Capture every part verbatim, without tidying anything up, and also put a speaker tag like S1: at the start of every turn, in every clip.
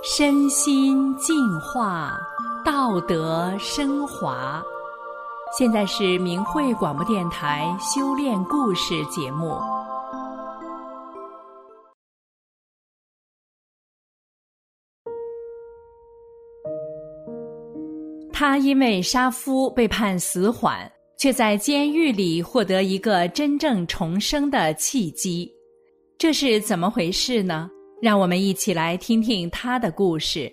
S1: 身心净化，道德升华。现在是明慧广播电台修炼故事节目。他因为杀夫被判死缓，却在监狱里获得一个真正重生的契机。这是怎么回事呢？让我们一起来听听他的故事。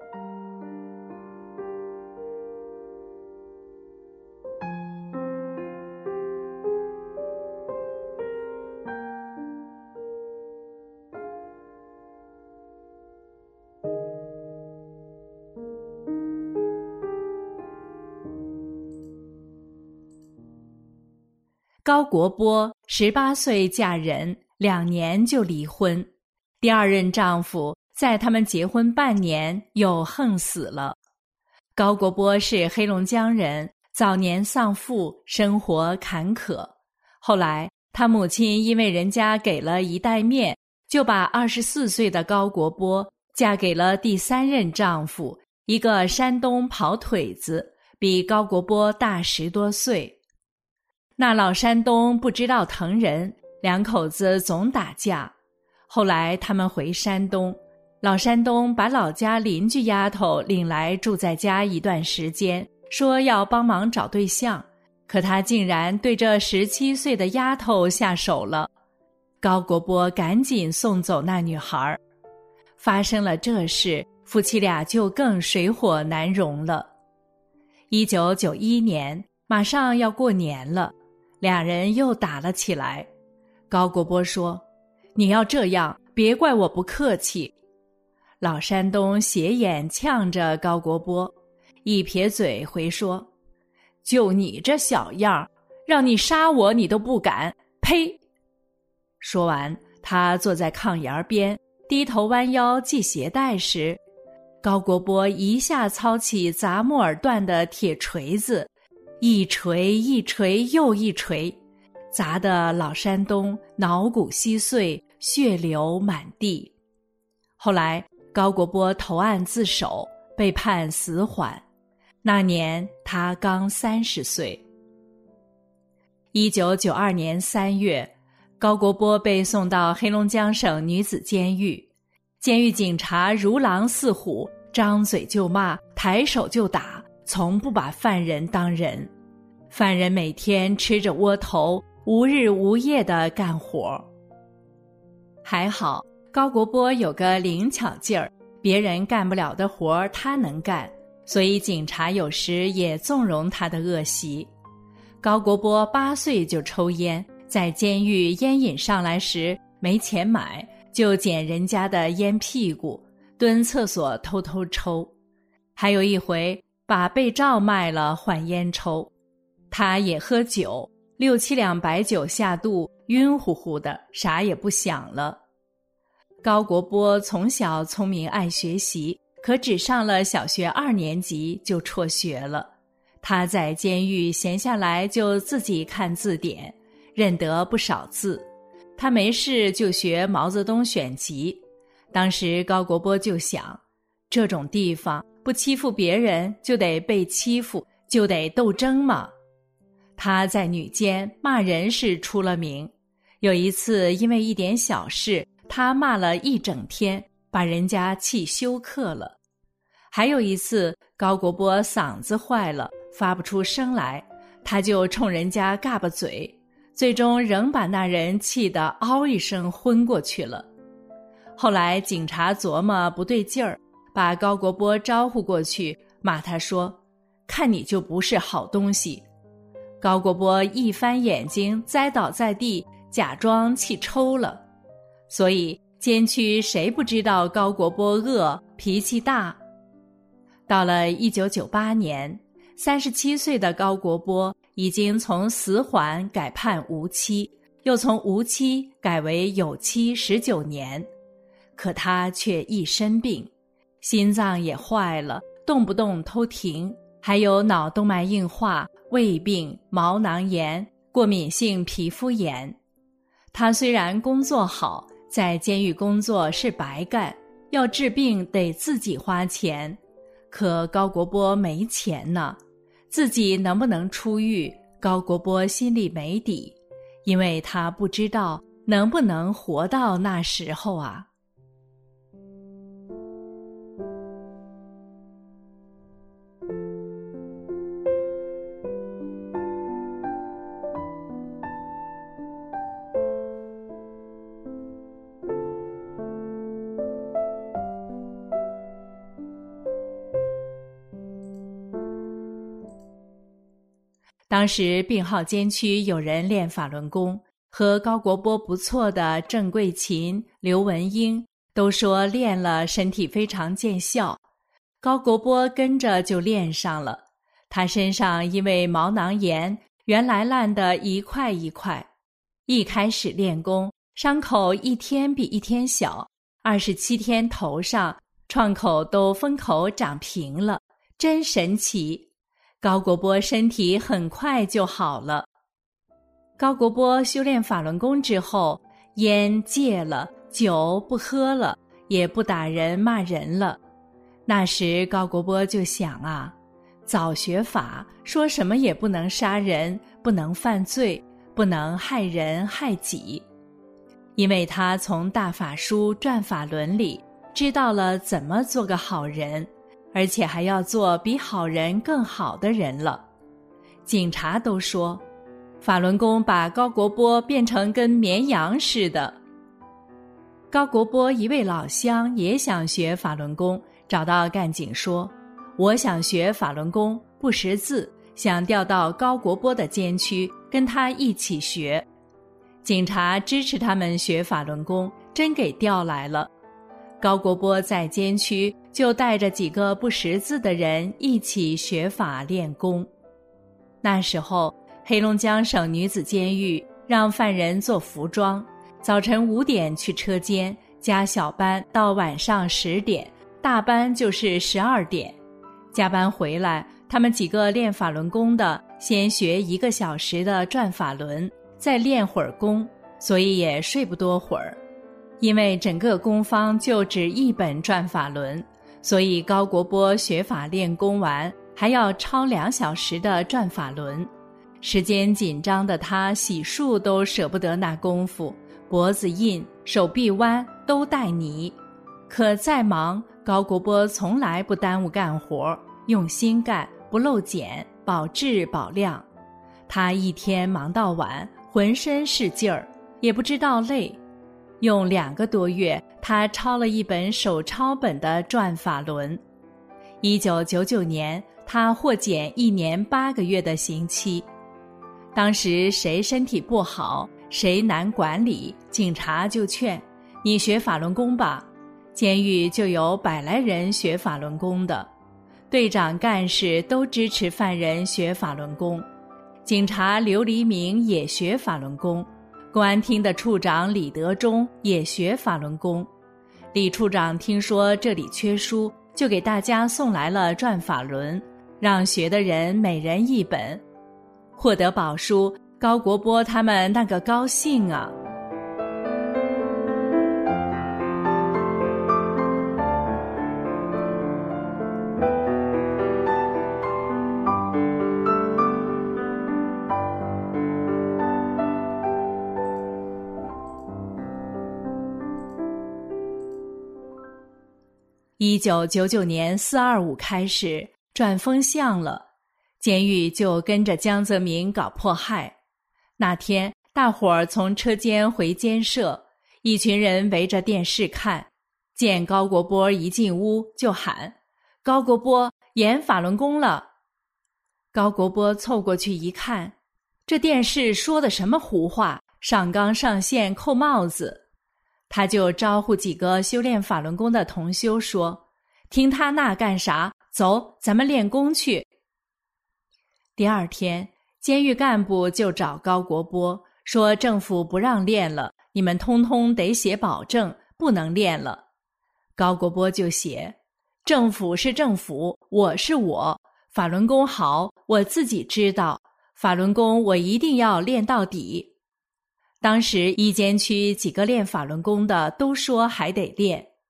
S1: 高国波十八岁嫁人，两年就离婚。第二任丈夫在他们结婚半年又横死了。高国波是黑龙江人，早年丧父，生活坎坷。后来他母亲因为人家给了一袋面，就把二十四岁的高国波嫁给了第三任丈夫，一个山东跑腿子，比高国波大十多岁。那老山东不知道疼人，两口子总打架。后来他们回山东，老山东把老家邻居丫头领来住在家一段时间，说要帮忙找对象，可他竟然对这十七岁的丫头下手了。高国波赶紧送走那女孩。发生了这事，夫妻俩就更水火难容了。一九九一年，马上要过年了，两人又打了起来。高国波说：“你要这样，别怪我不客气。”老山东斜眼呛着高国波，一撇嘴回说：“就你这小样，让你杀我你都不敢，呸！”说完，他坐在炕沿边，低头弯腰系鞋带时，高国波一下操起砸木耳断的铁锤子，一锤一锤又一锤，砸得老山东脑骨稀碎，血流满地。后来高国波投案自首，被判死缓。那年他刚三十岁。一九九二年三月，高国波被送到黑龙江省女子监狱。监狱警察如狼似虎，张嘴就骂，抬手就打，从不把犯人当人。犯人每天吃着窝头，无日无夜地干活。还好高国波有个灵巧劲儿，别人干不了的活他能干，所以警察有时也纵容他的恶习。高国波八岁就抽烟，在监狱烟瘾上来时没钱买，就捡人家的烟屁股，蹲厕所偷偷抽。还有一回把被罩卖了换烟抽。他也喝酒，六七两白酒下肚，晕乎乎的，啥也不想了。高国波从小聪明爱学习，可只上了小学二年级就辍学了。他在监狱闲下来就自己看字典，认得不少字。他没事就学毛泽东选集。当时高国波就想，这种地方不欺负别人就得被欺负，就得斗争嘛。他在女监骂人是出了名，有一次因为一点小事，他骂了一整天，把人家气休克了。还有一次高国波嗓子坏了，发不出声来，他就冲人家嘎巴嘴，最终仍把那人气得嗷一声昏过去了。后来警察琢磨不对劲儿，把高国波招呼过去，骂他说：“看你就不是好东西。”高国波一翻眼睛，栽倒在地，假装气抽了。所以监区谁不知道高国波恶，脾气大。到了一九九八年，三十七岁的高国波已经从死缓改判无期，又从无期改为有期十九年。可他却一身病，心脏也坏了，动不动偷停，还有脑动脉硬化、胃病、毛囊炎、过敏性皮肤炎。他虽然工作好，在监狱工作是白干， 要治病得自己花钱，可高国波没钱呢，自己能不能出狱，高国波心里没底，因为他不知道能不能活到那时候啊。当时病号监区有人练法轮功，和高国波不错的郑桂琴、刘文英都说练了身体非常见效，高国波跟着就练上了。他身上因为毛囊炎，原来烂得一块一块，一开始练功，伤口一天比一天小，二十七天头上创口都封口长平了，真神奇。高国波身体很快就好了。高国波修炼法轮功之后，烟戒了，酒不喝了，也不打人骂人了。那时高国波就想啊，早学法，说什么也不能杀人，不能犯罪，不能害人害己。因为他从大法书转法轮里知道了怎么做个好人，而且还要做比好人更好的人了。警察都说，法轮功把高国波变成跟绵羊似的。高国波一位老乡也想学法轮功，找到干警说，我想学法轮功，不识字，想调到高国波的监区跟他一起学。警察支持他们学法轮功，真给调来了。高国波在监区就带着几个不识字的人一起学法练功。那时候黑龙江省女子监狱让犯人做服装，早晨五点去车间，加小班到晚上十点，大班就是十二点。加班回来，他们几个练法轮功的先学一个小时的转法轮，再练会儿功，所以也睡不多会儿。因为整个功方就只一本转法轮，所以高国波学法练功完还要抄两小时的转法轮。时间紧张的他洗漱都舍不得那功夫，脖子硬，手臂弯，都带泥。可再忙，高国波从来不耽误干活，用心干，不漏碱，保质保量。他一天忙到晚，浑身是劲儿，也不知道累。用两个多月，他抄了一本手抄本的转法轮。一九九九年，他获减一年八个月的刑期。当时谁身体不好，谁难管理，警察就劝你学法轮功吧。监狱就有百来人学法轮功的，队长干事都支持犯人学法轮功。警察刘黎明也学法轮功，公安厅的处长李德忠也学法轮功。李处长听说这里缺书，就给大家送来了转法轮，让学的人每人一本。获得宝书，高国波他们那个高兴啊！一九九九年四二五开始转风向了，监狱就跟着江泽民搞迫害。那天大伙儿从车间回监舍，一群人围着电视看，见高国波一进屋就喊，高国波演法轮功了。高国波凑过去一看，这电视说的什么胡话，上纲上线扣帽子。他就招呼几个修炼法轮功的同修说，听他那干啥，走，咱们练功去。第二天，监狱干部就找高国波说，政府不让练了，你们通通得写保证，不能练了。高国波就写，政府是政府，我是我，法轮功好，我自己知道，法轮功我一定要练到底。当时一监区几个练法轮功的都说还得练。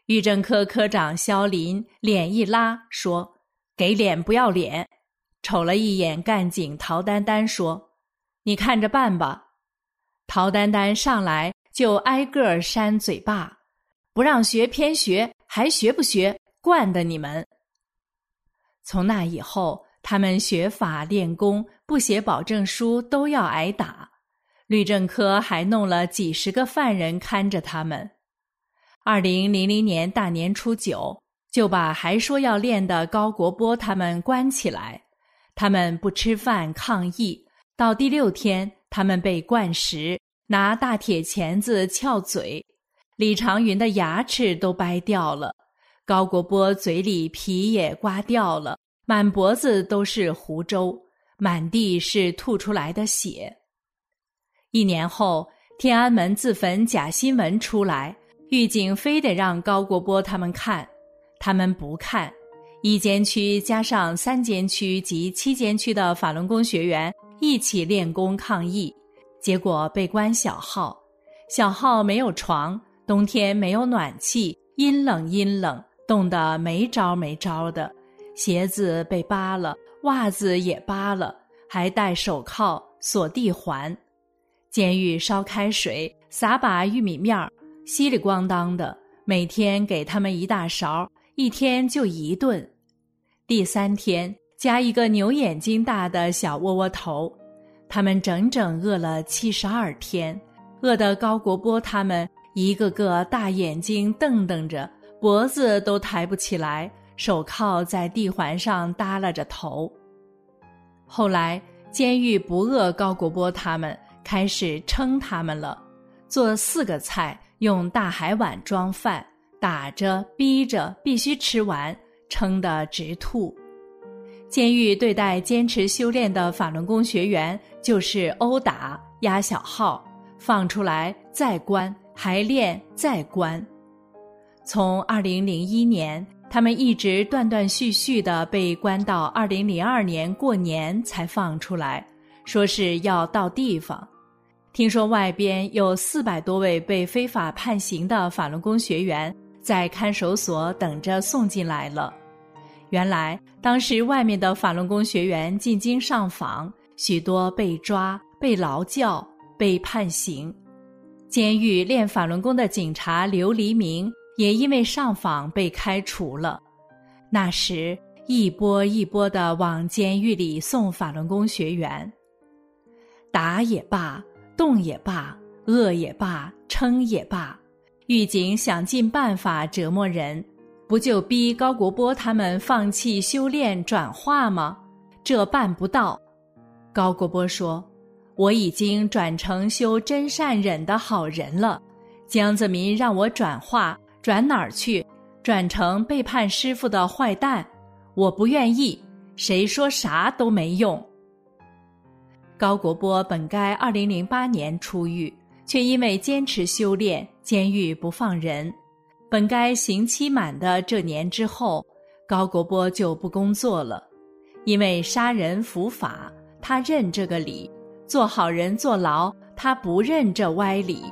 S1: 狱政科科长萧林脸一拉说：“给脸不要脸。”瞅了一眼干警陶丹丹说：“你看着办吧。”陶丹丹上来就挨个扇嘴巴：“不让学偏学，还学不学？惯的你们！”从那以后，他们学法练功，不写保证书都要挨打。律政科还弄了几十个犯人看着他们。二零零零年大年初九，就把还说要练的高国波他们关起来。他们不吃饭抗议，到第六天，他们被灌食，拿大铁钳子撬嘴。李长云的牙齿都掰掉了，高国波嘴里皮也刮掉了，满脖子都是湖州，满地是吐出来的血。一年后，天安门自焚假新闻出来，狱警非得让高国波他们看，他们不看。一监区加上三监区及七监区的法轮功学员一起练功抗议，结果被关小号。小号没有床，冬天没有暖气，阴冷阴冷，冻得没招没招的，鞋子被扒了，袜子也扒了，还戴手铐锁地环。监狱烧开水，撒把玉米面儿，稀里咣当的，每天给他们一大勺，一天就一顿。第三天加一个牛眼睛大的小窝窝头，他们整整饿了七十二天，饿得高国波他们一个个大眼睛瞪瞪着，脖子都抬不起来，手铐在地环上耷拉着头。后来监狱不饿高国波他们，开始称他们了，做四个菜，用大海碗装饭，打着逼着必须吃完，撑得直吐。监狱对待坚持修炼的法轮功学员就是殴打、压小号，放出来再关，还练再关。从二零零一年，他们一直断断续续地被关到二零零二年过年才放出来，说是要到地方。听说外边有四百多位被非法判刑的法轮功学员在看守所等着送进来了。原来当时外面的法轮功学员进京上访，许多被抓、被劳教、被判刑。监狱练法轮功的警察刘黎明也因为上访被开除了。那时一波一波地往监狱里送法轮功学员，打也罢，冻也罢，饿也罢，撑也罢，狱警想尽办法折磨人，不就逼高国波他们放弃修炼转化吗？这办不到。高国波说：“我已经转成修真善忍的好人了，江泽民让我转化，转哪儿去？转成背叛师父的坏蛋，我不愿意，谁说啥都没用。”高国波本该二零零八年出狱，却因为坚持修炼，监狱不放人。本该刑期满的这年之后，高国波就不工作了，因为杀人伏法，他认这个理；做好人坐牢，他不认这歪理。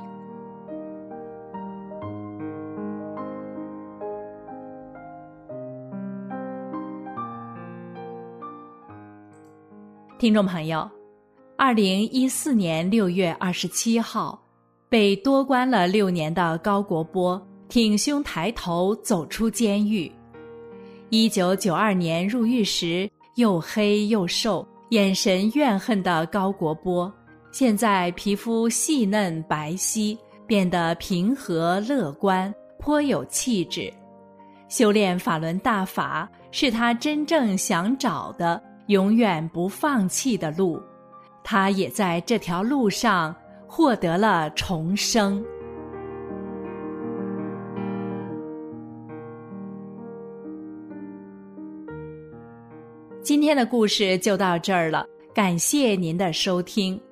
S1: 听众朋友，二零一四年六月二十七号，被多关了六年的高国波挺胸抬头走出监狱。一九九二年入狱时又黑又瘦，眼神怨恨的高国波，现在皮肤细嫩白皙，变得平和乐观，颇有气质。修炼法轮大法是他真正想找的永远不放弃的路，他也在这条路上获得了重生。今天的故事就到这儿了，感谢您的收听。